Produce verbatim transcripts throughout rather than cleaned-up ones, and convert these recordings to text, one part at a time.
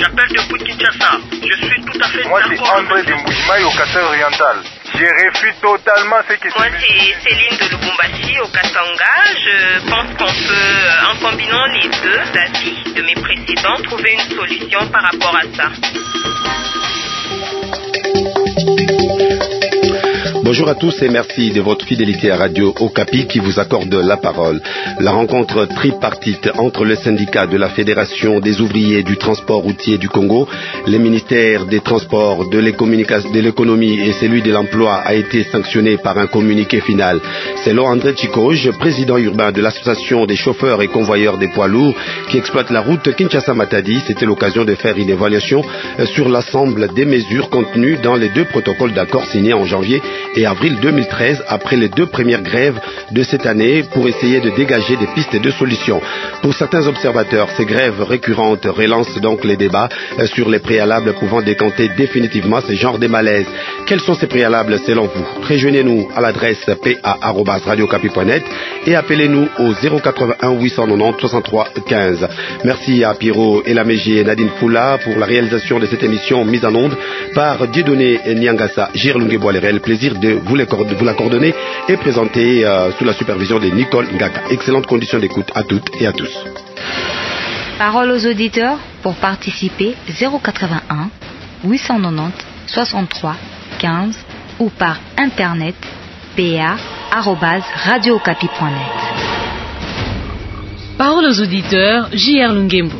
appelle depuis Kinshasa. Je suis tout à fait Moi, d'accord. c'est André de Mbujimaï au Kassai oriental. Je refuse totalement ce qui se Moi, c'est Céline de Lubumbashi au Katanga. Je pense qu'on peut, en combinant les deux avis de mes précédents, trouver une solution par rapport à ça. Bonjour à tous et merci de votre fidélité à Radio Okapi qui vous accorde la parole. La rencontre tripartite entre le syndicat de la Fédération des ouvriers du transport routier du Congo, les ministères des Transports, de l'économie et celui de l'emploi a été sanctionnée par un communiqué final. Selon André Chikoj, président urbain de l'association des chauffeurs et convoyeurs des poids lourds qui exploitent la route Kinshasa-Matadi, c'était l'occasion de faire une évaluation sur l'ensemble des mesures contenues dans les deux protocoles d'accord signés en janvier et avril deux mille treize, après les deux premières grèves de cette année, pour essayer de dégager des pistes de solutions. Pour certains observateurs, ces grèves récurrentes relancent donc les débats sur les préalables pouvant décanter définitivement ce genre de malaise. Quels sont ces préalables selon vous? Rejoignez-nous à l'adresse p a arobase radio okapi point net et appelez-nous au zéro quatre-vingt-un huit cent quatre-vingt-dix soixante-trois quinze. Merci à Pierrot et Lamégé et Nadine Foula pour la réalisation de cette émission mise en onde par Dieudonné Niangassa, Girlungue Boilerel. Plaisir de vous la coordonner et présenter euh, sous la supervision de Nicole Ngaka. Excellentes conditions d'écoute à toutes et à tous. Parole aux auditeurs pour participer zéro quatre-vingt-un huit cent quatre-vingt-dix soixante-trois quinze ou par internet p a arobase radio okapi point net. Parole aux auditeurs J R Lungembo.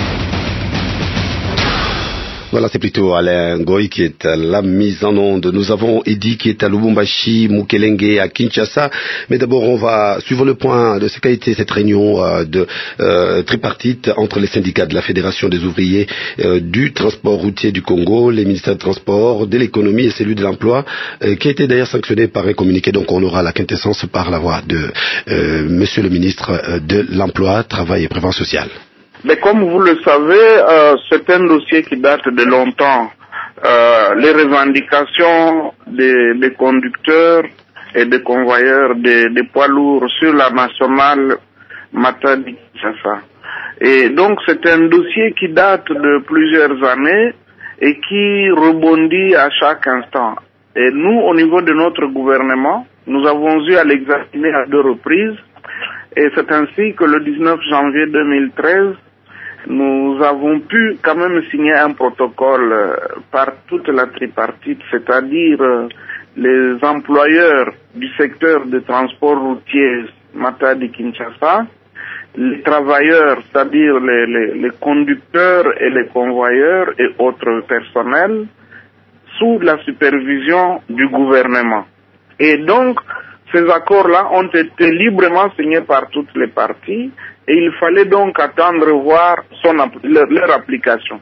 Voilà, c'est plutôt Alain Goy qui est à la mise en onde. Nous avons Eddy qui est à Lubumbashi, Mukelenge à Kinshasa. Mais d'abord, on va suivre le point de ce qu'a été cette réunion euh, de euh, tripartite entre les syndicats de la Fédération des ouvriers euh, du transport routier du Congo, les ministères de transport, de l'économie et celui de l'emploi, euh, qui a été d'ailleurs sanctionné par un communiqué. Donc on aura la quintessence par la voix de euh, Monsieur le ministre euh, de l'Emploi, Travail et Prévention sociale. Mais comme vous le savez, euh, c'est un dossier qui date de longtemps. Euh, les revendications des, des conducteurs et des convoyeurs des, des poids lourds sur la nationale Matadi-Kinshasa. Et donc c'est un dossier qui date de plusieurs années et qui rebondit à chaque instant. Et nous, au niveau de notre gouvernement, nous avons eu à l'examiner à deux reprises. Et c'est ainsi que le dix-neuf janvier deux mille treize, nous avons pu quand même signer un protocole euh, par toute la tripartite, c'est-à-dire euh, les employeurs du secteur de transport routier Matadi-Kinshasa, les travailleurs, c'est-à-dire les, les, les conducteurs et les convoyeurs et autres personnels, sous la supervision du gouvernement. Et donc, ces accords-là ont été librement signés par toutes les parties et il fallait donc attendre voir son, leur, leur application.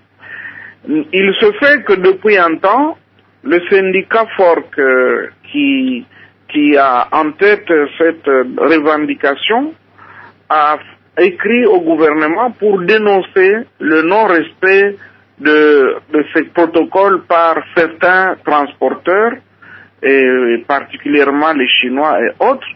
Il se fait que depuis un temps, le syndicat F O R C euh, qui, qui a en tête cette revendication a écrit au gouvernement pour dénoncer le non-respect de, de ces protocoles par certains transporteurs et particulièrement les Chinois et autres.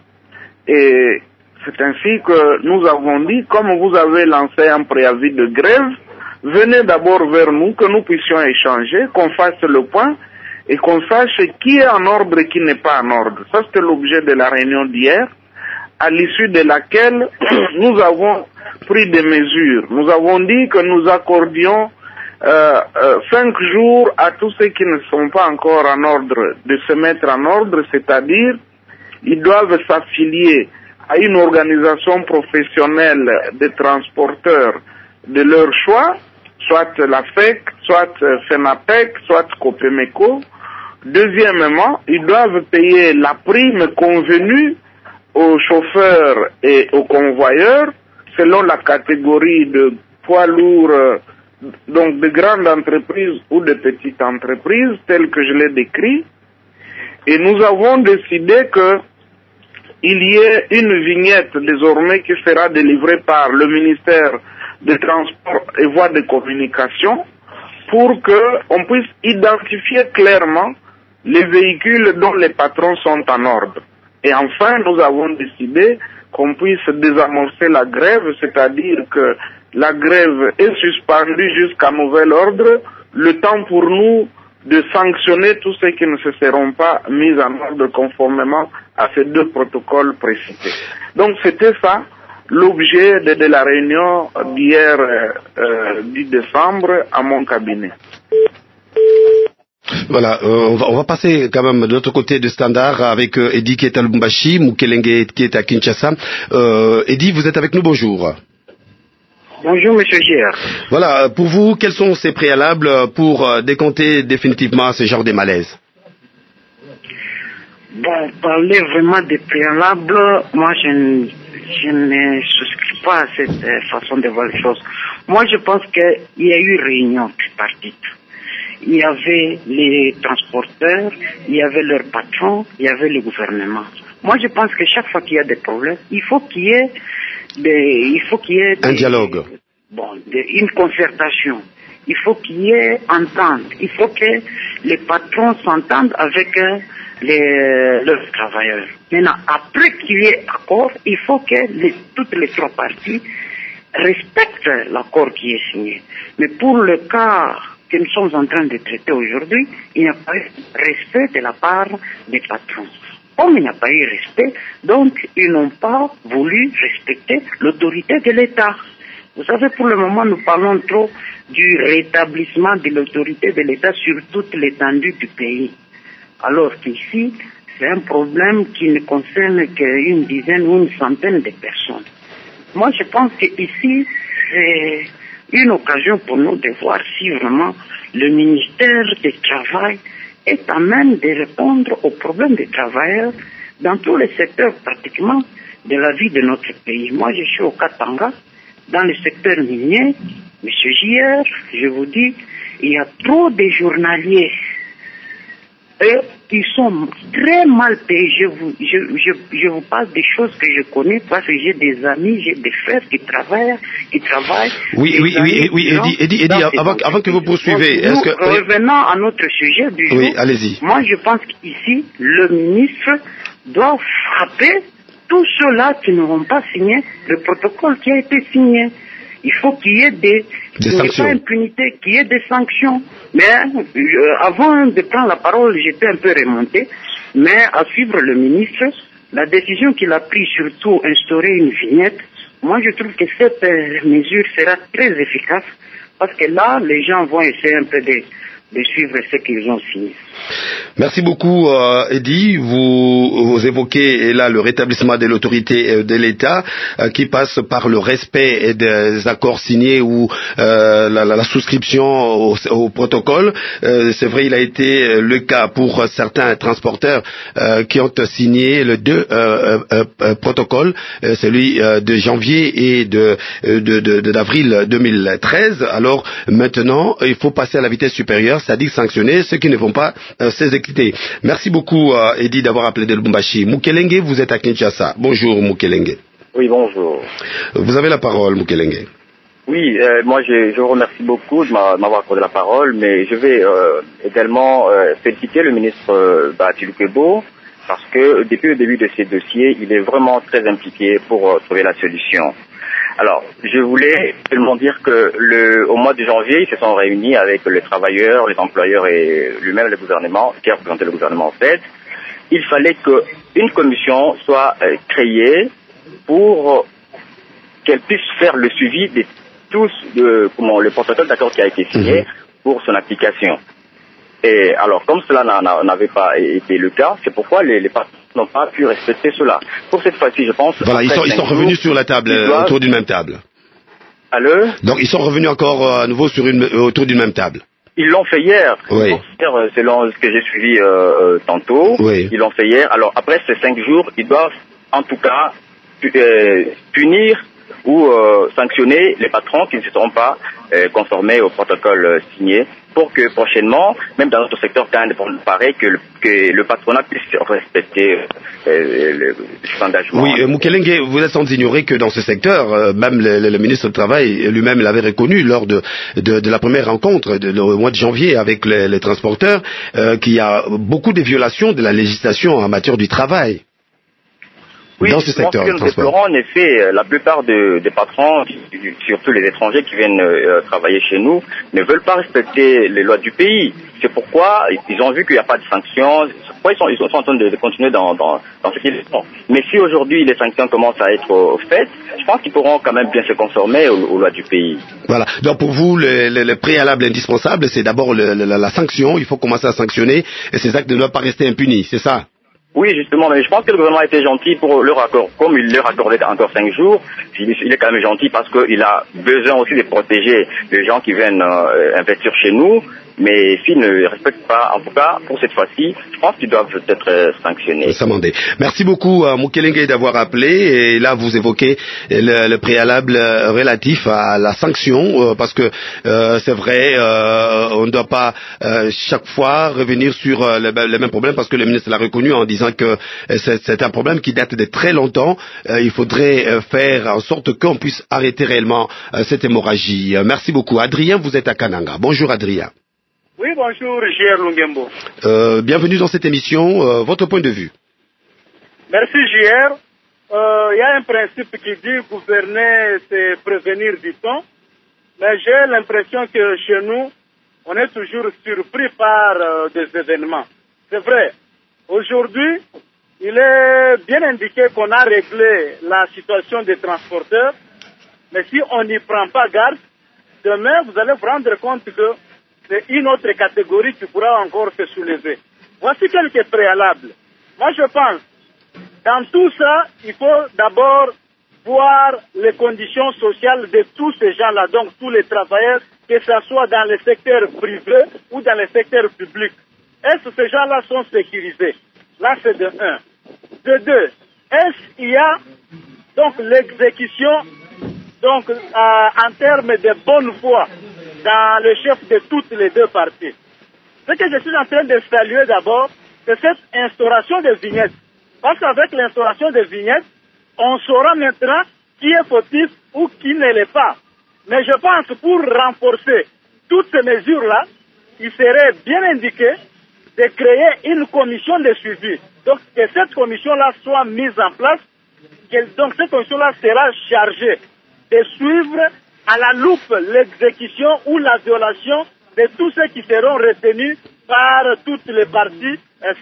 Et c'est ainsi que nous avons dit, comme vous avez lancé un préavis de grève, venez d'abord vers nous, que nous puissions échanger, qu'on fasse le point et qu'on sache qui est en ordre et qui n'est pas en ordre. Ça, c'était l'objet de la réunion d'hier, à l'issue de laquelle nous avons pris des mesures. Nous avons dit que nous accordions Euh, euh, cinq jours à tous ceux qui ne sont pas encore en ordre de se mettre en ordre, c'est-à-dire ils doivent s'affilier à une organisation professionnelle de transporteurs de leur choix, soit la F E C, soit FENAPEC, soit COPEMECO. Deuxièmement, ils doivent payer la prime convenue aux chauffeurs et aux convoyeurs selon la catégorie de poids lourds, donc de grandes entreprises ou de petites entreprises, telles que je l'ai décrit. Et nous avons décidé que il y ait une vignette désormais qui sera délivrée par le ministère des Transports et Voies de Communication pour qu'on puisse identifier clairement les véhicules dont les patrons sont en ordre. Et enfin, nous avons décidé qu'on puisse désamorcer la grève, c'est-à-dire que la grève est suspendue jusqu'à nouvel ordre, le temps pour nous de sanctionner tous ceux qui ne se seront pas mis en ordre conformément à ces deux protocoles précités. Donc c'était ça l'objet de, de la réunion d'hier euh, dix décembre à mon cabinet. Voilà, euh, on, va, on va passer quand même de l'autre côté de Standard avec euh, Eddy qui est à Lubumbashi, Mukelenge qui est à Kinshasa. Euh, Eddy, vous êtes avec nous, bonjour. Bonjour Monsieur Gier. Voilà, pour vous, quels sont ces préalables pour euh, décompter définitivement ce genre de malaise? Bon, parler vraiment des préalables, moi je ne, je ne souscris pas à cette euh, façon de voir les choses. Moi je pense qu'il y a eu réunion tripartite. Il y avait les transporteurs, il y avait leurs patrons, il y avait le gouvernement. Moi je pense que chaque fois qu'il y a des problèmes, il faut qu'il y ait des, il faut qu'il y ait des, un dialogue. Bon, des, une concertation. Il faut qu'il y ait entente. Il faut que les patrons s'entendent avec euh, les, leurs travailleurs. Maintenant, après qu'il y ait accord, il faut que les, toutes les trois parties respectent l'accord qui est signé. Mais pour le cas que nous sommes en train de traiter aujourd'hui, il n'y a pas eu respect de la part des patrons. Comme il n'y a pas eu respect, donc ils n'ont pas voulu respecter l'autorité de l'État. Vous savez, pour le moment, nous parlons trop du rétablissement de l'autorité de l'État sur toute l'étendue du pays. Alors qu'ici, c'est un problème qui ne concerne qu'une dizaine ou une centaine de personnes. Moi, je pense qu'ici, c'est une occasion pour nous de voir si vraiment le ministère du Travail est à même de répondre aux problèmes des travailleurs dans tous les secteurs pratiquement de la vie de notre pays. Moi, je suis au Katanga, dans le secteur minier. Monsieur Gier, je vous dis, il y a trop de journaliers et ils sont très mal payés. Je vous, je, je, je vous parle des choses que je connais parce que j'ai des amis, j'ai des frères qui travaillent, qui travaillent. Oui, oui, oui, oui, Eddy, Eddy, Eddy, avant, avant que vous poursuivez, est-ce que... Revenons à notre sujet du jour. Oui, allez-y. Moi, je pense qu'ici, le ministre doit frapper tous ceux-là qui n'auront pas signé le protocole qui a été signé. Il faut qu'il y ait des, des qu'il n'y ait pas impunité, qu'il y ait des sanctions. Mais euh, avant de prendre la parole, j'étais un peu remonté. Mais à suivre le ministre, la décision qu'il a prise, surtout instaurer une vignette, moi je trouve que cette euh, mesure sera très efficace parce que là, les gens vont essayer un peu de, de suivre ce qu'ils ont signé. Merci beaucoup, euh, Eddy. Vous, vous évoquez là le rétablissement de l'autorité de l'État euh, qui passe par le respect des accords signés ou euh, la, la, la souscription au, au protocole. Euh, c'est vrai, il a été le cas pour certains transporteurs euh, qui ont signé les deux euh, euh, euh, protocoles, euh, celui euh, de janvier et de, de, de, de d'avril deux mille treize. Alors maintenant, il faut passer à la vitesse supérieure, c'est-à-dire sanctionner ceux qui ne vont pas Euh, s'exécuter. Merci beaucoup, euh, Eddy, d'avoir appelé de Lubumbashi. Mukelenge, vous êtes à Kinshasa. Bonjour, Mukelenge. Oui, bonjour. Vous avez la parole, Mukelenge. Oui, euh, moi je, je vous remercie beaucoup de m'avoir accordé la parole, mais je vais euh, également euh, féliciter le ministre euh, Bahati Lukwebo parce que depuis le début de ces dossiers, il est vraiment très impliqué pour euh, trouver la solution. Alors, je voulais seulement dire que le, au mois de janvier, ils se sont réunis avec les travailleurs, les employeurs et lui-même le gouvernement, qui a représenté le gouvernement en fait. Il fallait qu'une commission soit euh, créée pour euh, qu'elle puisse faire le suivi de tous de, comment, le protocole d'accord qui a été signé pour son application. Et alors, comme cela n'avait pas été le cas, c'est pourquoi les, les partis n'ont pas pu respecter cela. Pour cette fois-ci, je pense... Voilà, ils sont, ils sont revenus sur la table, doivent... autour d'une même table. Allô? Donc, ils sont revenus encore euh, à nouveau sur une, euh, autour d'une même table. Ils l'ont fait hier. Oui. Hier, selon ce que j'ai suivi euh, euh, tantôt, oui. Ils l'ont fait hier. Alors, après ces cinq jours, ils doivent, en tout cas, pu, euh, punir ou euh, sanctionner les patrons qui ne se seront pas euh, conformés au protocole euh, signé pour que prochainement, même dans notre secteur quand il paraît que le, que le patronat puisse respecter euh, le, les engagements. Oui, euh, Mukelenge, vous êtes sans ignorer que dans ce secteur, euh, même le, le ministre du Travail lui-même l'avait reconnu lors de, de, de la première rencontre de, de, au mois de janvier avec les, les transporteurs, euh, qu'il y a beaucoup de violations de la législation en matière du travail. Oui, dans ce secteur de transport. Déplorons, en effet, la plupart de, des patrons, surtout les étrangers qui viennent euh, travailler chez nous, ne veulent pas respecter les lois du pays. C'est pourquoi ils ont vu qu'il n'y a pas de sanctions. C'est pourquoi ils sont, ils sont en train de, de continuer dans, dans, dans ce qu'ils font. Mais si aujourd'hui les sanctions commencent à être euh, faites, je pense qu'ils pourront quand même bien se conformer aux, aux lois du pays. Voilà. Donc pour vous, le, le, le préalable indispensable, c'est d'abord le, le, la sanction. Il faut commencer à sanctionner et ces actes ne doivent pas rester impunis. C'est ça? Oui, justement, mais je pense que le gouvernement a été gentil pour leur accord. Comme il leur accordait encore cinq jours, il est quand même gentil parce qu'il a besoin aussi de protéger les gens qui viennent euh, investir chez nous. Mais s'ils ne respectent pas, en tout cas, pour cette fois-ci, je pense qu'ils doivent être sanctionnés. Samandé. Merci beaucoup, euh, Mukelenge, d'avoir appelé. Et là, vous évoquez le, le préalable relatif à la sanction, euh, parce que euh, c'est vrai, euh, on ne doit pas euh, chaque fois revenir sur euh, le, le même problème, parce que le ministre l'a reconnu en disant que euh, c'est, c'est un problème qui date de très longtemps. Euh, il faudrait euh, faire en sorte qu'on puisse arrêter réellement euh, cette hémorragie. Euh, merci beaucoup. Adrien, vous êtes à Kananga. Bonjour, Adrien. Oui, bonjour, J R Lungembo. Euh, bienvenue dans cette émission. Euh, votre point de vue. Merci, J R. Il euh, y a un principe qui dit gouverner, c'est prévenir, dit-on. Mais j'ai l'impression que chez nous, on est toujours surpris par euh, des événements. C'est vrai. Aujourd'hui, il est bien indiqué qu'on a réglé la situation des transporteurs. Mais si on n'y prend pas garde, demain, vous allez vous rendre compte que c'est une autre catégorie qui pourra encore se soulever. Voici quelques préalables. Moi, je pense, dans tout ça, il faut d'abord voir les conditions sociales de tous ces gens-là, donc tous les travailleurs, que ce soit dans le secteur privé ou dans le secteur public. Est-ce que ces gens-là sont sécurisés? Là, c'est de un. De deux, est-ce qu'il y a donc l'exécution donc euh, en termes de bonne foi dans le chef de toutes les deux parties? Ce que je suis en train de saluer d'abord, c'est cette instauration des vignettes. Parce qu'avec l'instauration des vignettes, on saura maintenant qui est fautif ou qui ne l'est pas. Mais je pense que pour renforcer toutes ces mesures-là, il serait bien indiqué de créer une commission de suivi. Donc que cette commission-là soit mise en place, que, donc cette commission-là sera chargée de suivre à la loupe l'exécution ou la violation de tous ceux qui seront retenus par toutes les parties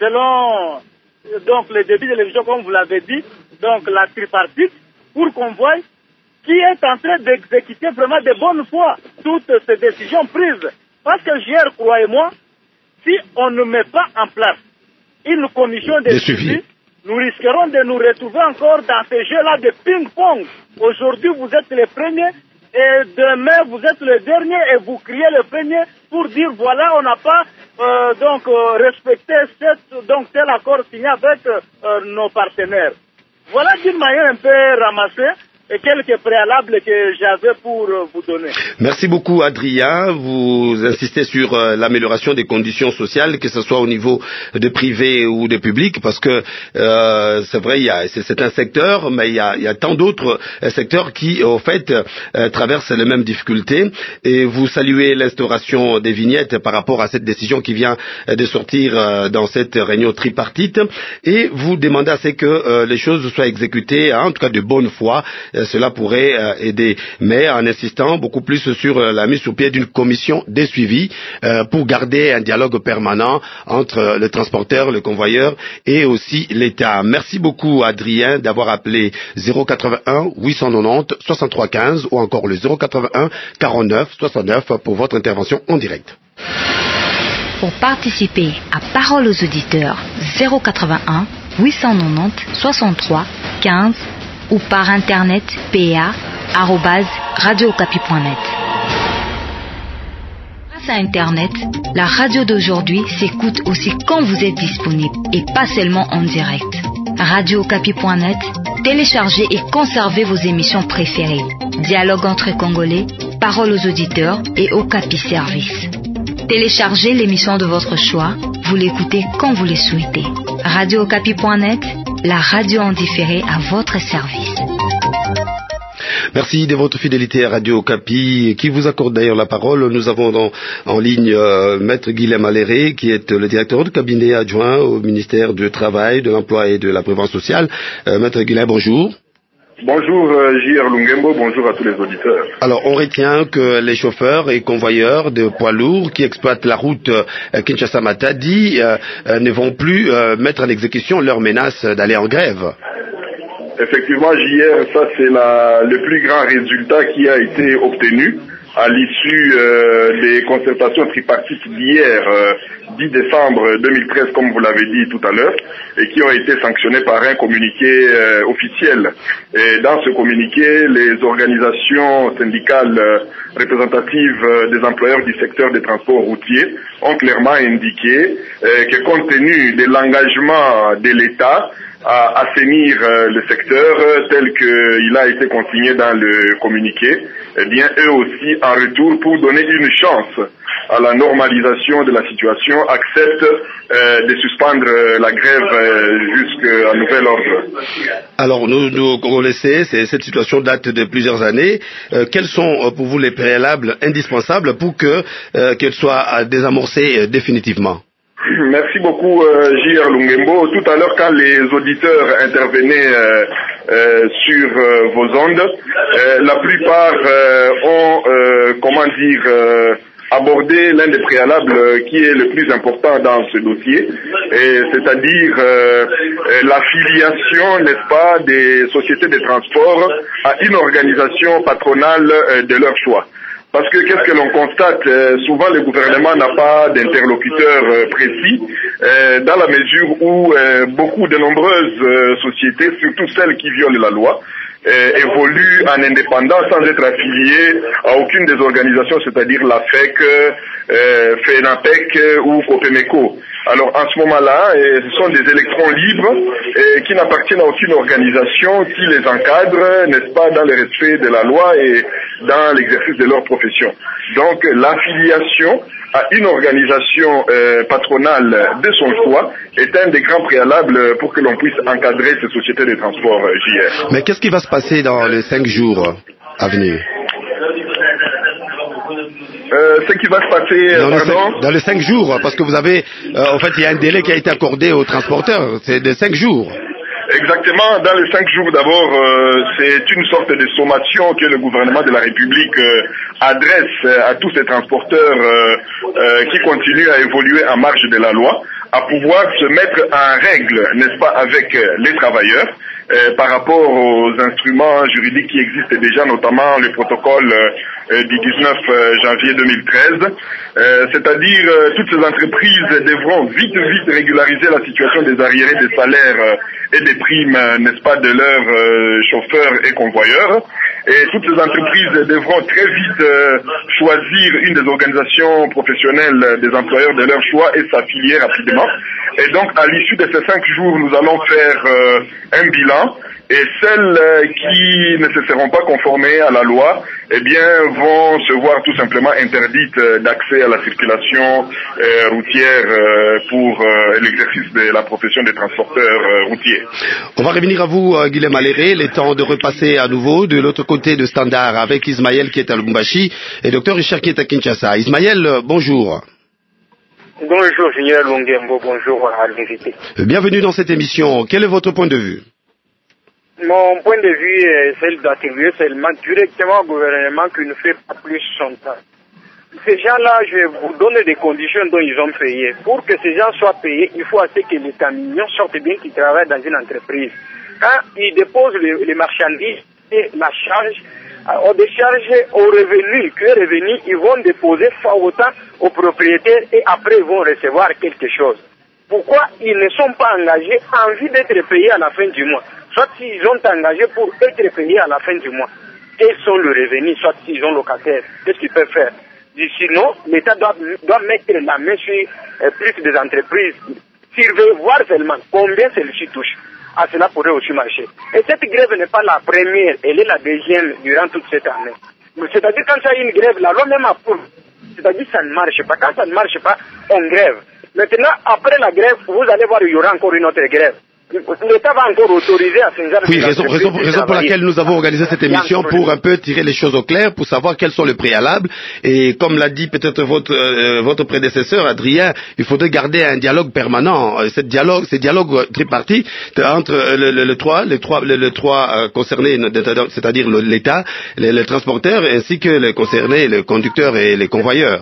selon donc le début de l'élection, comme vous l'avez dit, donc la tripartite, pour qu'on voie qui est en train d'exécuter vraiment de bonne foi toutes ces décisions prises. Parce que hier, croyez-moi, si on ne met pas en place une commission de suivi, nous risquerons de nous retrouver encore dans ce jeu-là de ping-pong. Aujourd'hui, vous êtes les premiers et demain, vous êtes le dernier et vous criez le premier pour dire voilà, on n'a pas euh, donc euh, respecté cette, donc, tel accord signé avec euh, nos partenaires. Voilà d'une manière un peu ramassée et quelques préalables que j'avais pour euh, vous donner. Merci beaucoup, Adrien. Vous insistez sur euh, l'amélioration des conditions sociales, que ce soit au niveau de privé ou de public, parce que euh, c'est vrai, il y a, c'est, c'est un secteur, mais il y a, il y a tant d'autres euh, secteurs qui, au fait, euh, traversent les mêmes difficultés. Et vous saluez l'instauration des vignettes par rapport à cette décision qui vient euh, de sortir euh, dans cette réunion tripartite, et vous demandez à ce que euh, les choses soient exécutées, hein, en tout cas de bonne foi. Cela pourrait euh, aider, mais en insistant beaucoup plus sur euh, la mise sur pied d'une commission de suivi euh, pour garder un dialogue permanent entre euh, le transporteur, le convoyeur et aussi l'État. Merci beaucoup, Adrien, d'avoir appelé zéro quatre-vingt-un huit cent quatre-vingt-dix soixante-trois quinze ou encore le zéro quatre-vingt-un quarante-neuf soixante-neuf pour votre intervention en direct. Pour participer à Parole aux auditeurs, zéro quatre-vingt-un huit cent quatre-vingt-dix soixante-trois quinze ou par internet p a arobase radio okapi point net. Grâce à internet, la radio d'aujourd'hui s'écoute aussi quand vous êtes disponible et pas seulement en direct. radio okapi point net, téléchargez et conservez vos émissions préférées. Dialogue entre Congolais, Parole aux auditeurs et Okapi Service. Téléchargez l'émission de votre choix, vous l'écoutez quand vous le souhaitez. radio okapi point net, la radio en différé à votre service. Merci de votre fidélité à Radio Okapi, qui vous accorde d'ailleurs la parole. Nous avons dans, en ligne euh, Maître Guilhem Aléré, qui est le directeur de cabinet adjoint au ministère du Travail, de l'Emploi et de la Prévoyance sociale. Euh, Maître Guilhem, bonjour. Bonjour euh, J R Lungembo, bonjour à tous les auditeurs. Alors on retient que les chauffeurs et convoyeurs de poids lourds qui exploitent la route euh, Kinshasa-Matadi euh, euh, ne vont plus euh, mettre en exécution leur menace d'aller en grève. Effectivement, J R, ça c'est la, le plus grand résultat qui a été obtenu à l'issue euh, des concertations tripartites d'hier, euh, dix décembre deux mille treize, comme vous l'avez dit tout à l'heure, et qui ont été sanctionnées par un communiqué euh, officiel. Et dans ce communiqué, les organisations syndicales euh, représentatives euh, des employeurs du secteur des transports routiers ont clairement indiqué euh, que compte tenu de l'engagement de l'État à assainir euh, le secteur euh, tel qu'il a été consigné dans le communiqué, eh bien eux aussi en retour, pour donner une chance à la normalisation de la situation, acceptent euh, de suspendre euh, la grève euh, jusqu'à nouvel ordre. Alors nous, nous on le sait, cette situation date de plusieurs années. Euh, quels sont euh, pour vous les préalables indispensables pour que euh, qu'elle soit désamorcée euh, définitivement? Merci beaucoup euh, J R Lungembo. Tout à l'heure, quand les auditeurs intervenaient euh, euh, sur euh, vos ondes, euh, la plupart euh, ont, euh, comment dire, euh, abordé l'un des préalables euh, qui est le plus important dans ce dossier, et c'est-à-dire euh, euh, l'affiliation, n'est-ce pas, des sociétés de transport à une organisation patronale euh, de leur choix. Parce que qu'est-ce que l'on constate, euh, souvent le gouvernement n'a pas d'interlocuteur euh, précis, euh, dans la mesure où euh, beaucoup de nombreuses euh, sociétés, surtout celles qui violent la loi, euh, évoluent en indépendant sans être affiliées à aucune des organisations, c'est-à-dire la F E C, euh, FENAPEC ou COPEMECO. Alors en ce moment-là, euh, ce sont des électrons libres euh, qui n'appartiennent à aucune organisation qui les encadre, n'est-ce pas, dans le respect de la loi et dans l'exercice de leur profession. Donc l'affiliation à une organisation euh, patronale de son choix est un des grands préalables pour que l'on puisse encadrer ces sociétés de transport euh, J R. Mais qu'est-ce qui va se passer dans les cinq jours à venir? Euh, ce qui va se passer, dans, pardon les cinq, dans les cinq jours, parce que vous avez, euh, en fait, il y a un délai qui a été accordé aux transporteurs, c'est de cinq jours. Exactement, dans les cinq jours d'abord, euh, c'est une sorte de sommation que le gouvernement de la République euh, adresse à tous ces transporteurs euh, euh, qui continuent à évoluer en marge de la loi, à pouvoir se mettre en règle, n'est-ce pas, avec les travailleurs, euh, par rapport aux instruments juridiques qui existent déjà, notamment le protocole euh, du dix-neuf janvier deux mille treize. Euh, c'est-à-dire, euh, toutes ces entreprises devront vite, vite régulariser la situation des arriérés des salaires euh, et des primes, euh, n'est-ce pas, de leurs euh, chauffeurs et convoyeurs. Et toutes ces entreprises devront très vite euh, choisir une des organisations professionnelles des employeurs de leur choix et s'affilier rapidement. Et donc, à l'issue de ces cinq jours, nous allons faire euh, un bilan. Et celles euh, qui ne se seront pas conformées à la loi, eh bien, vont se voir tout simplement interdites euh, d'accès à la circulation euh, routière euh, pour euh, l'exercice de la profession des transporteurs euh, routiers. On va revenir à vous, euh, Guilhem Aléré, le temps de repasser à nouveau de l'autre côté de Standard avec Ismaël qui est à Lubumbashi et Docteur Richard qui est à Kinshasa. Ismaël, euh, bonjour. Bonjour, J R Lungembo, bonjour à l'invité. Bienvenue dans cette émission. Quel est votre point de vue? Mon point de vue est celle d'attribuer seulement directement au gouvernement qui ne fait pas plus son temps. Ces gens-là, je vous donne des conditions dont ils ont payé. Pour que ces gens soient payés, il faut assez que les camions sortent bien qu'ils travaillent dans une entreprise. Quand ils déposent les, les marchandises et la charge, on décharge aux revenus, que revenus, ils vont déposer fois autant aux propriétaires et après ils vont recevoir quelque chose. Pourquoi ils ne sont pas engagés en vue d'être payés à la fin du mois? Soit s'ils ont engagé pour être payés à la fin du mois. Quels sont les revenus? Soit s'ils ont locataires, qu'est-ce qu'ils peuvent faire? Sinon, l'État doit, doit mettre la main sur euh, plus des entreprises. S'il veut voir seulement combien celles-ci touchent, ah, cela pourrait aussi marcher. Et cette grève n'est pas la première, elle est la deuxième durant toute cette année. C'est-à-dire quand il y a une grève, la loi même approuve. C'est-à-dire que ça ne marche pas. Quand ça ne marche pas, on grève. Maintenant, après la grève, vous allez voir, il y aura encore une autre grève. l'État va encore autoriser à ce genre Oui, de raison, raison, de raison pour laquelle nous avons organisé cette émission, pour un peu tirer les choses au clair, pour savoir quels sont les préalables. Et comme l'a dit peut-être votre, euh, votre prédécesseur, Adrien, il faudrait garder un dialogue permanent. Ce dialogue, ces dialogues tripartis entre le, le, le trois, les trois, les, les trois euh, concernés, c'est-à-dire l'État, les, les transporteurs, ainsi que les concernés, les conducteurs et les convoyeurs.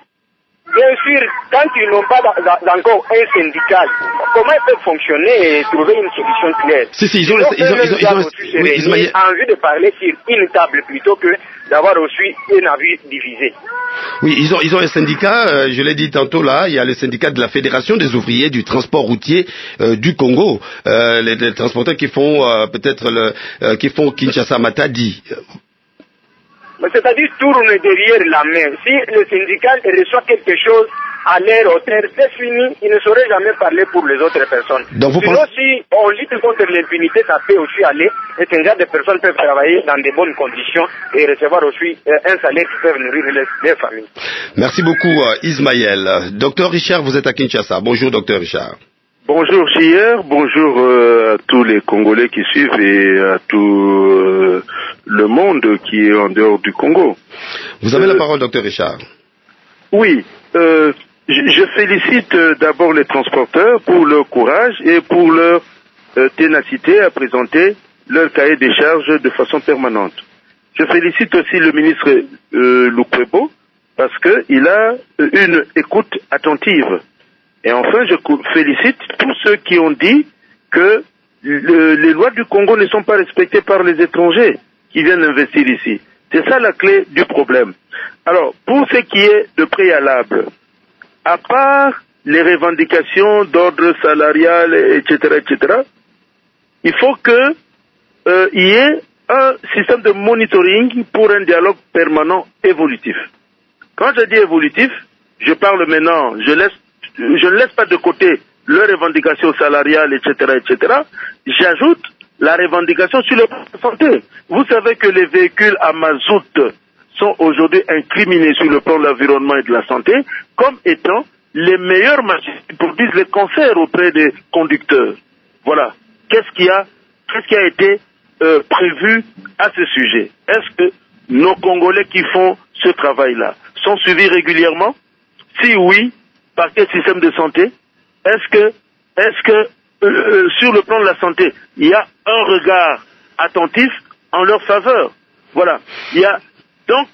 Bien sûr, quand ils n'ont pas encore un syndical, comment ils peuvent fonctionner et trouver une solution claire? Si, si, ils ont, ils ont, ils ont, ils ont, ils ont oui, Ismaël... envie de parler sur une table plutôt que d'avoir reçu un avis divisé. Oui, ils ont, ils ont un syndicat, euh, je l'ai dit tantôt là, il y a le syndicat de la Fédération des ouvriers du transport routier euh, du Congo, euh, les, les transporteurs qui font euh, peut-être le, euh, qui font Kinshasa-Matadi. C'est-à-dire tourne derrière la main. Si le syndical reçoit quelque chose à leur hauteur, c'est fini, il ne saurait jamais parler pour les autres personnes. Donc vous Sinon, pensez... si on lutte contre l'impunité, ça peut aussi aller, et ce genre de personnes peuvent travailler dans de bonnes conditions et recevoir aussi un salaire qui peut nourrir les, les familles. Merci beaucoup euh, Ismaël. Docteur Richard, vous êtes à Kinshasa. Bonjour Docteur Richard. Bonjour J R, bonjour euh, à tous les Congolais qui suivent et à tout euh, le monde qui est en dehors du Congo. Vous avez euh, la parole, Docteur Richard. Oui, euh, je, je félicite euh, d'abord les transporteurs pour leur courage et pour leur euh, ténacité à présenter leur cahier des charges de façon permanente. Je félicite aussi le ministre euh, Lukwebo parce qu'il a une écoute attentive. Et enfin, je félicite tous ceux qui ont dit que le, les lois du Congo ne sont pas respectées par les étrangers qui viennent investir ici. C'est ça la clé du problème. Alors, pour ce qui est de préalable, à part les revendications d'ordre salarial, et cetera, et cetera, il faut que euh, il y ait un système de monitoring pour un dialogue permanent évolutif. Quand je dis évolutif, je parle maintenant, je laisse je ne laisse pas de côté leurs revendications salariales, et cetera, et cetera. J'ajoute la revendication sur le plan de santé. Vous savez que les véhicules à mazout sont aujourd'hui incriminés sur le plan de l'environnement et de la santé comme étant les meilleures machines qui produisent les cancers auprès des conducteurs. Voilà. Qu'est-ce qui a, qu'est-ce qui a été euh, prévu à ce sujet? Est-ce que nos Congolais qui font ce travail-là sont suivis régulièrement? Si oui, par quel système de santé? Est-ce que, est-ce que euh, sur le plan de la santé, il y a un regard attentif en leur faveur? Voilà. Il y a donc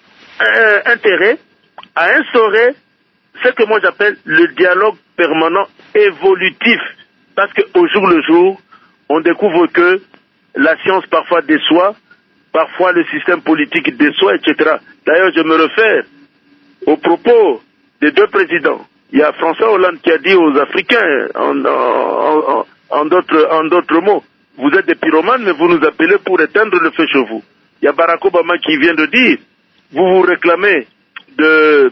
euh, intérêt à instaurer ce que moi j'appelle le dialogue permanent évolutif. Parce qu'au jour le jour, on découvre que la science parfois déçoit, parfois le système politique déçoit, et cetera. D'ailleurs, je me réfère aux propos des deux présidents. Il y a François Hollande qui a dit aux Africains, en, en, en, en d'autres en d'autres mots, vous êtes des pyromanes, mais vous nous appelez pour éteindre le feu chez vous. Il y a Barack Obama qui vient de dire, vous vous réclamez de,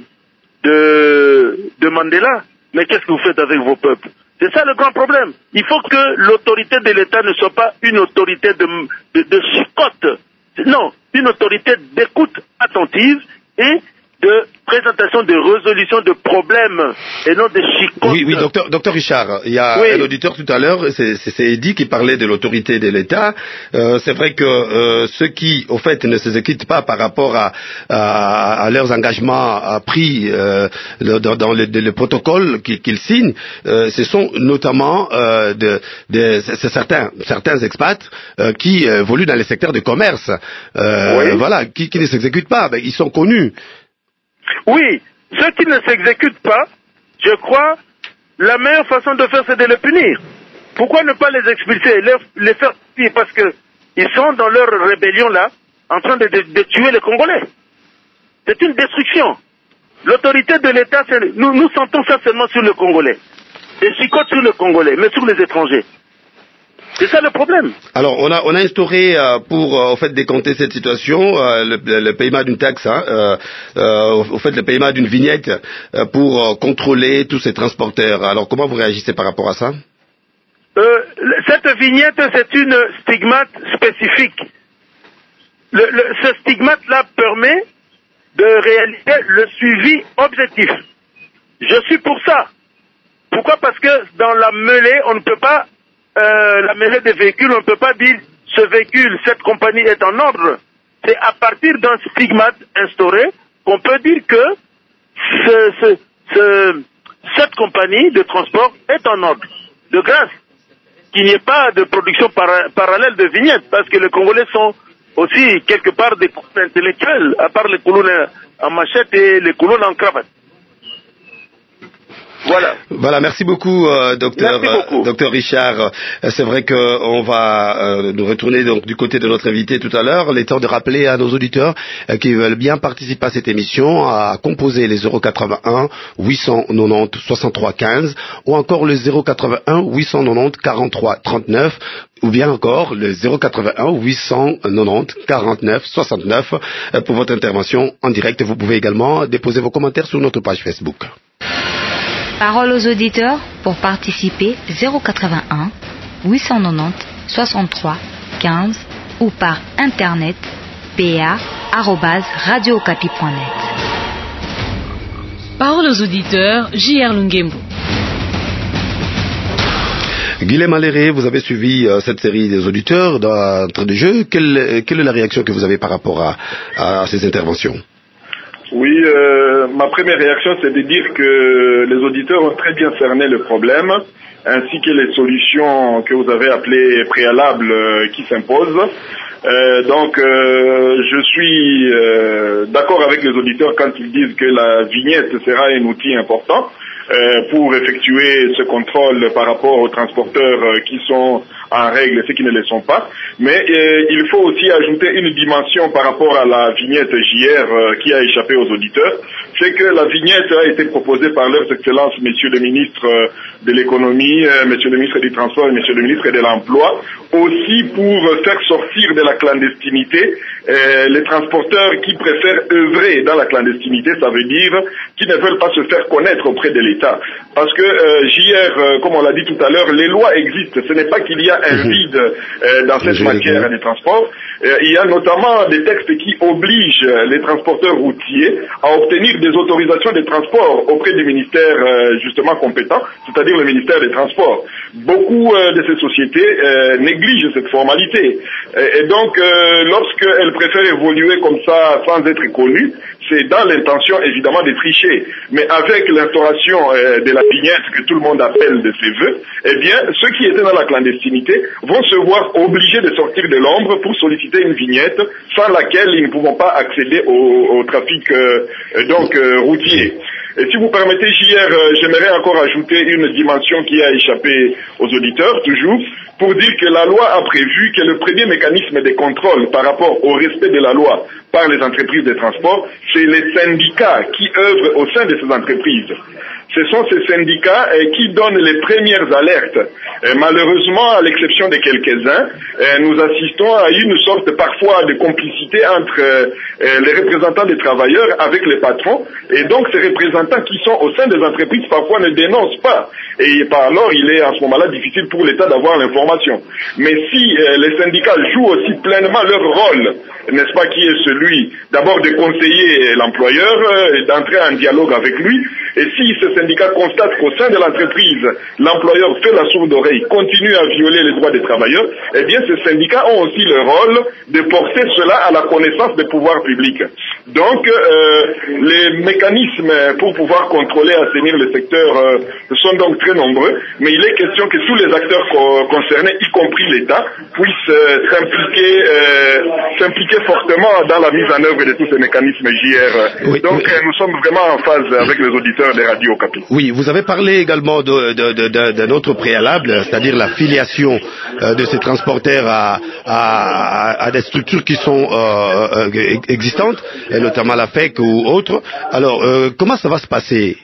de, de Mandela, mais qu'est-ce que vous faites avec vos peuples? C'est ça le grand problème. Il faut que l'autorité de l'État ne soit pas une autorité de, de, de chicotte. Non, une autorité d'écoute attentive et de présentation de résolution de problèmes et non de chicottes. Oui, oui, docteur, docteur Richard, il y a oui. un auditeur tout à l'heure, c'est Eddy qui parlait de l'autorité de l'État. Euh, c'est vrai que euh, ceux qui, au fait, ne s'exécutent pas par rapport à, à, à leurs engagements pris euh, dans, dans le, le protocole qu'ils qu'ils signent, euh, ce sont notamment euh, de, de, certains, certains expats euh, qui évoluent dans les secteurs de commerce. Euh, oui. Voilà, qui, qui ne s'exécutent pas, ben, ils sont connus. Oui, ceux qui ne s'exécutent pas, je crois, la meilleure façon de faire, c'est de les punir. Pourquoi ne pas les expulser, les, les faire tuer? Parce que ils sont dans leur rébellion là, en train de, de, de tuer les Congolais. C'est une destruction. L'autorité de l'État, nous, nous sentons ça seulement sur le Congolais. Des chicottes sur le Congolais, mais sur les étrangers. C'est ça le problème. Alors, on a, on a instauré euh, pour, euh, au fait, décompter cette situation, euh, le, le, le paiement d'une taxe, hein, euh, euh, au, au fait, le paiement d'une vignette euh, pour euh, contrôler tous ces transporteurs. Alors, comment vous réagissez par rapport à ça? euh, Cette vignette, c'est une stigmate spécifique. Le, le, ce stigmate-là permet de réaliser le suivi objectif. Je suis pour ça. Pourquoi? Parce que dans la mêlée, on ne peut pas euh, la mêlée des véhicules, on ne peut pas dire ce véhicule, cette compagnie est en ordre. C'est à partir d'un stigmate instauré qu'on peut dire que ce, ce, ce, cette compagnie de transport est en ordre. De grâce qu'il n'y ait pas de production para, parallèle de vignettes, parce que les Congolais sont aussi quelque part des colons intellectuels, à part les colons en machette et les colons en cravate. Voilà. Voilà, merci beaucoup, euh, docteur, merci beaucoup. Euh, docteur Richard. Euh, c'est vrai qu'on va euh, nous retourner donc du côté de notre invité tout à l'heure. Il est temps de rappeler à nos auditeurs euh, qui veulent bien participer à cette émission à composer les zéro quatre-vingt-un huit cent quatre-vingt-dix soixante-trois quinze ou encore le zéro quatre-vingt-un huit cent quatre-vingt-dix quarante-trois trente-neuf ou bien encore le zéro quatre-vingt-un huit cent quatre-vingt-dix quarante-neuf soixante-neuf euh, pour votre intervention en direct. Vous pouvez également déposer vos commentaires sur notre page Facebook. Parole aux auditeurs pour participer zéro quatre-vingt-un huit cent quatre-vingt-dix soixante-trois quinze ou par internet p a arobase radio okapi point net. Parole aux auditeurs, J R Lungembo. Guilhem Aléré, vous avez suivi euh, cette série des auditeurs d'entrée de jeu. Quelle, quelle est la réaction que vous avez par rapport à, à ces interventions? Oui, euh, ma première réaction, c'est de dire que les auditeurs ont très bien cerné le problème, ainsi que les solutions que vous avez appelées préalables euh, qui s'imposent. Euh, donc, euh, je suis euh, d'accord avec les auditeurs quand ils disent que la vignette sera un outil important euh, pour effectuer ce contrôle par rapport aux transporteurs euh, qui sont en règle et ceux qui ne le sont pas. Mais euh, il faut aussi ajouter une dimension par rapport à la vignette J R euh, qui a échappé aux auditeurs. C'est que la vignette a été proposée par leurs excellences, messieurs les ministres euh, de l'économie, euh, monsieur le ministre du transport et monsieur le ministre de l'emploi, aussi pour faire sortir de la clandestinité euh, les transporteurs qui préfèrent œuvrer dans la clandestinité, ça veut dire qui ne veulent pas se faire connaître auprès de l'État. Parce que euh, J R, euh, comme on l'a dit tout à l'heure, les lois existent. Ce n'est pas qu'il y a un vide euh, dans cette matière des transports. Euh, il y a notamment des textes qui obligent les transporteurs routiers à obtenir des autorisations de transport auprès du ministère euh, justement compétent, c'est-à-dire le ministère des Transports. Beaucoup euh, de ces sociétés euh, négligent cette formalité. Et, et donc, euh, lorsqu'elles préfèrent évoluer comme ça sans être connues, c'est dans l'intention évidemment de tricher. Mais avec l'instauration euh, de la vignette que tout le monde appelle de ses voeux, eh bien, ceux qui étaient dans la clandestinité vont se voir obligés de sortir de l'ombre pour solliciter une vignette sans laquelle ils ne pourront pas accéder au, au trafic euh, donc euh, routier. Et si vous permettez, J R, euh, j'aimerais encore ajouter une dimension qui a échappé aux auditeurs, toujours, pour dire que la loi a prévu que le premier mécanisme de contrôle par rapport au respect de la loi par les entreprises de transport, c'est les syndicats qui œuvrent au sein de ces entreprises. Ce sont ces syndicats euh, qui donnent les premières alertes. Euh, malheureusement, à l'exception de quelques-uns, euh, nous assistons à une sorte parfois de complicité entre euh, euh, les représentants des travailleurs avec les patrons, et donc ces représentants qui sont au sein des entreprises parfois ne dénoncent pas. Et par alors, il est à ce moment-là difficile pour l'État d'avoir l'information. Mais si euh, les syndicats jouent aussi pleinement leur rôle, n'est-ce pas, qui est celui d'abord de conseiller l'employeur, euh, et d'entrer en dialogue avec lui, et si ce syndicat constate qu'au sein de l'entreprise, l'employeur fait la sourde oreille, continue à violer les droits des travailleurs, eh bien ces syndicats ont aussi le rôle de porter cela à la connaissance des pouvoirs publics. Donc, euh, les mécanismes pour pouvoir contrôler, assainir le secteur euh, sont donc très nombreux, mais il est question que tous les acteurs co- concernés, y compris l'État, puissent euh, s'impliquer, euh, s'impliquer fortement dans la mise en œuvre de tous ces mécanismes J R. Oui, donc, oui. Euh, nous sommes vraiment en phase avec les auditeurs des radios Okapi. Oui, vous avez parlé également de, de, de, de, d'un autre préalable, c'est-à-dire la filiation euh, de ces transporteurs à, à, à des structures qui sont euh, euh, existantes, et notamment la F E C ou autres. Alors, euh, comment ça va se passer?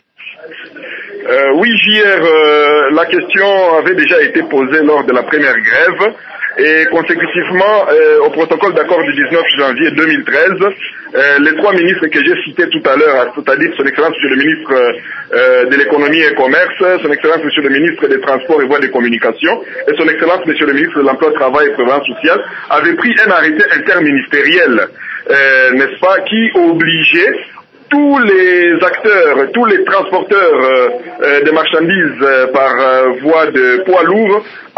Euh, oui, J R, euh, la question avait déjà été posée lors de la première grève et consécutivement euh, au protocole d'accord du dix-neuf janvier deux mille treize, euh, les trois ministres que j'ai cités tout à l'heure, c'est-à-dire son Excellence Monsieur le ministre euh, de l'économie et commerce, son Excellence Monsieur le ministre des Transports et voies de communication et son Excellence Monsieur le ministre de l'Emploi, Travail et Prévoyance sociale, avaient pris un arrêté interministériel, euh, n'est-ce pas, qui obligeait tous les acteurs, tous les transporteurs euh, euh, de marchandises euh, par euh, voie de poids lourds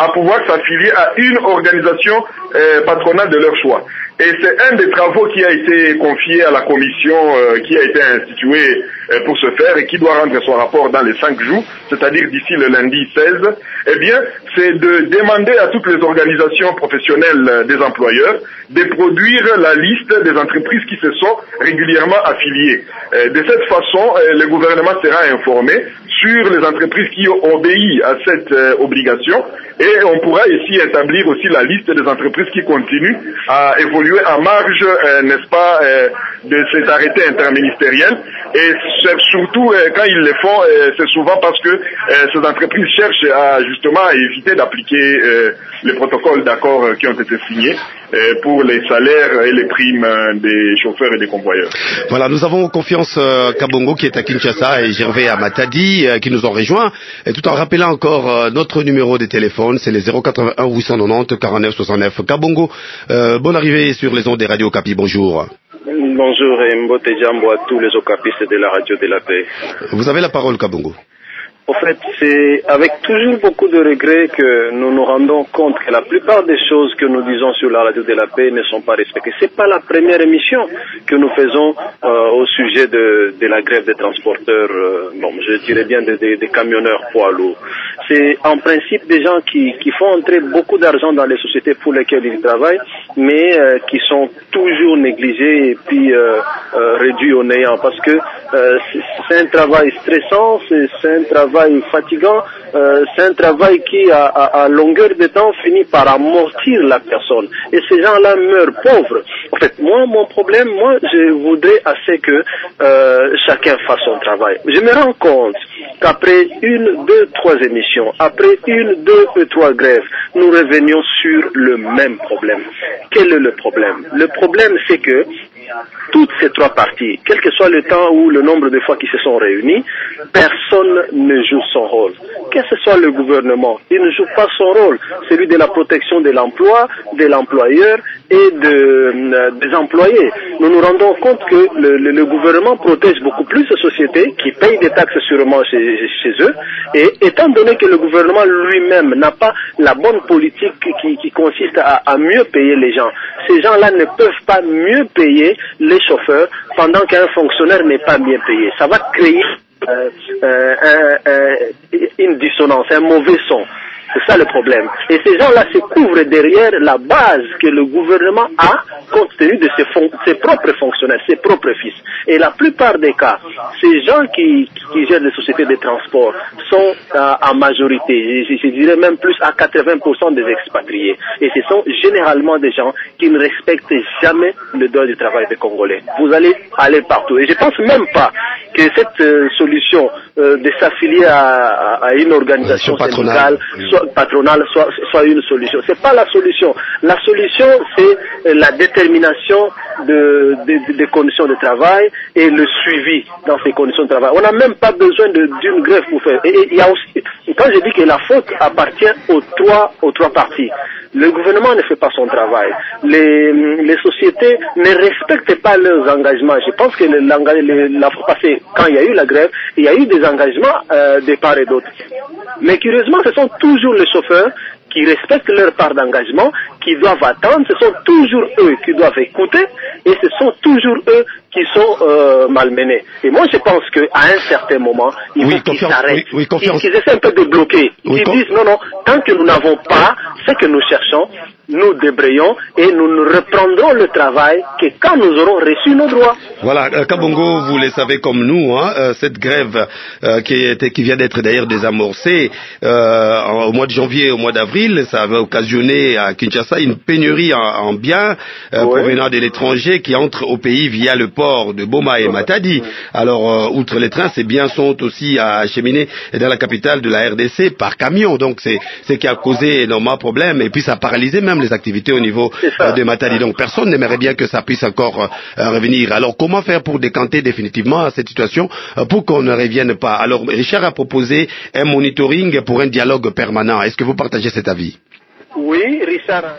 à pouvoir s'affilier à une organisation euh, patronale de leur choix. Et c'est un des travaux qui a été confié à la commission euh, qui a été instituée euh, pour ce faire et qui doit rendre son rapport dans les cinq jours, c'est-à-dire d'ici le lundi seize. Eh bien, c'est de demander à toutes les organisations professionnelles euh, des employeurs de produire la liste des entreprises qui se sont régulièrement affiliées. Euh, de cette façon, euh, le gouvernement sera informé sur les entreprises qui obéissent à cette euh, obligation et on pourra ici établir aussi la liste des entreprises qui continuent à évoluer en marge, euh, n'est-ce pas, euh, de ces arrêtés interministériels. Et surtout, euh, quand ils le font, euh, c'est souvent parce que euh, ces entreprises cherchent à justement à éviter d'appliquer euh, les protocoles d'accord euh, qui ont été signés euh, pour les salaires et les primes euh, des chauffeurs et des convoyeurs. Voilà, nous avons Confiance euh, Kabongo qui est à Kinshasa et Gervais à Matadi euh, qui nous ont rejoints. Et tout en rappelant encore euh, notre numéro de téléphone, c'est les zéro quatre-vingt-un huit cent quatre-vingt-dix quarante-neuf soixante-neuf. Kabongo, euh, bonne arrivée sur les ondes des radios Okapi, bonjour. Bonjour et Mbote Djambo à tous les okapistes de la radio de la paix. Vous avez la parole, Kabongo. En fait, c'est avec toujours beaucoup de regrets que nous nous rendons compte que la plupart des choses que nous disons sur la radio de la paix ne sont pas respectées. C'est pas la première émission que nous faisons euh, au sujet de, de la grève des transporteurs, euh, bon, je dirais bien des de, de camionneurs poids lourds. C'est en principe des gens qui, qui font entrer beaucoup d'argent dans les sociétés pour lesquelles ils travaillent, mais euh, qui sont toujours négligés et puis euh, euh, réduits au néant, parce que euh, c'est un travail stressant, c'est, c'est un travail fatigant, euh, c'est un travail qui à, à, à longueur de temps finit par amortir la personne et ces gens-là meurent pauvres. En fait, moi mon problème, moi je voudrais assez que euh, chacun fasse son travail. Je me rends compte qu'après une, deux, trois émissions, après une, deux, trois grèves, nous revenions sur le même problème. Quel est le problème? Le problème c'est que toutes ces trois parties, quel que soit le temps ou le nombre de fois qu'ils se sont réunis, personne ne joue son rôle. Que ce soit le gouvernement, il ne joue pas son rôle, celui de la protection de l'emploi, de l'employeur et de, euh, des employés. Nous nous rendons compte que le, le, le gouvernement protège beaucoup plus les sociétés qui payent des taxes sûrement chez, chez eux, et étant donné que le gouvernement lui-même n'a pas la bonne politique qui, qui consiste à, à mieux payer les gens, ces gens-là ne peuvent pas mieux payer les chauffeurs pendant qu'un fonctionnaire n'est pas bien payé. Ça va créer euh, euh, un, un, une dissonance, un mauvais son. C'est ça le problème. Et ces gens-là se couvrent derrière la base que le gouvernement a compte tenu de ses, fon- ses propres fonctionnaires, ses propres fils. Et la plupart des cas, ces gens qui, qui gèrent les sociétés de transport sont euh, en majorité, je, je dirais même plus à quatre-vingts pour cent des expatriés. Et ce sont généralement des gens qui ne respectent jamais le droit du travail des Congolais. Vous allez aller partout. Et je pense même pas que cette euh, solution euh, de s'affilier à, à, à une organisation syndicale soit patronale soit, soit une solution. C'est pas la solution. La solution, c'est la détermination de, de, de conditions de travail et le suivi dans ces conditions de travail. On n'a même pas besoin de, d'une grève pour faire. Et il y a aussi, quand je dis que la faute appartient aux trois, aux trois parties, le gouvernement ne fait pas son travail. Les, les sociétés ne respectent pas leurs engagements. Je pense que le, le, la fois passée, quand il y a eu la grève, il y a eu des engagements euh, de part et d'autre. Mais curieusement, ce sont toujours les chauffeurs qui respectent leur part d'engagement, qui doivent attendre, ce sont toujours eux qui doivent écouter, et ce sont toujours eux qui sont euh, malmenés. Et moi, je pense qu'à un certain moment, il oui, faut qu'ils s'arrêtent, oui, oui, qu'ils, qu'ils essaient un peu de bloquer, oui, qu'ils disent non, non, tant que nous n'avons pas ce que nous cherchons, nous débrayons et nous ne reprendrons le travail que quand nous aurons reçu nos droits. Voilà, euh, Kabongo, vous le savez comme nous, hein, euh, cette grève euh, qui, était, qui vient d'être d'ailleurs désamorcée euh, en, au mois de janvier et au mois d'avril, ça avait occasionné à Kinshasa une pénurie en, en biens euh, ouais. provenant de l'étranger qui entrent au pays via le port de Boma et Matadi. Alors, euh, outre les trains, ces biens sont aussi acheminés dans la capitale de la R D C par camion. Donc, c'est ce qui a causé énormément de problèmes et puis ça a paralysé même les activités au niveau euh, de Matadi. Donc, personne n'aimerait bien que ça puisse encore euh, revenir. Alors, comment faire pour décanter définitivement cette situation euh, pour qu'on ne revienne pas? Alors, Richard a proposé un monitoring pour un dialogue permanent. Est-ce que vous partagez cet avis? Oui, Richard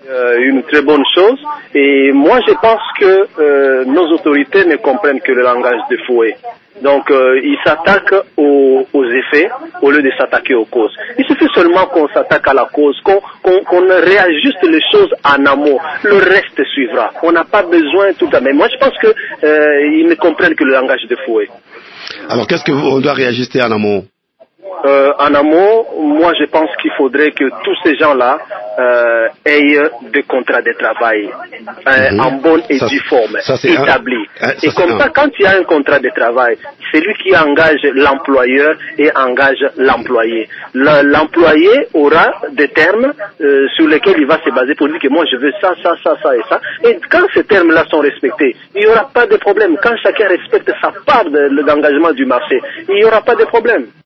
Euh, une très bonne chose. Et moi, je pense que euh, nos autorités ne comprennent que le langage de fouet. Donc, euh, ils s'attaquent aux, aux effets au lieu de s'attaquer aux causes. Il suffit seulement qu'on s'attaque à la cause, qu'on qu'on, qu'on réajuste les choses en amont. Le reste suivra. On n'a pas besoin tout à fait. Mais moi, je pense que euh, ils ne comprennent que le langage de fouet. Alors, qu'est-ce qu'on doit réajuster en amont? Euh, en amont, moi je pense qu'il faudrait que tous ces gens-là euh, aient des contrats de travail euh, mm-hmm. en bonne et due forme, établis. Un... Et ça, comme ça, un... quand il y a un contrat de travail, c'est lui qui engage l'employeur et engage l'employé. Le, l'employé aura des termes euh, sur lesquels il va se baser pour dire que moi je veux ça, ça, ça, ça et ça. Et quand ces termes-là sont respectés, il n'y aura pas de problème. Quand chacun respecte sa part de, de l'engagement du marché, il n'y aura pas de problème.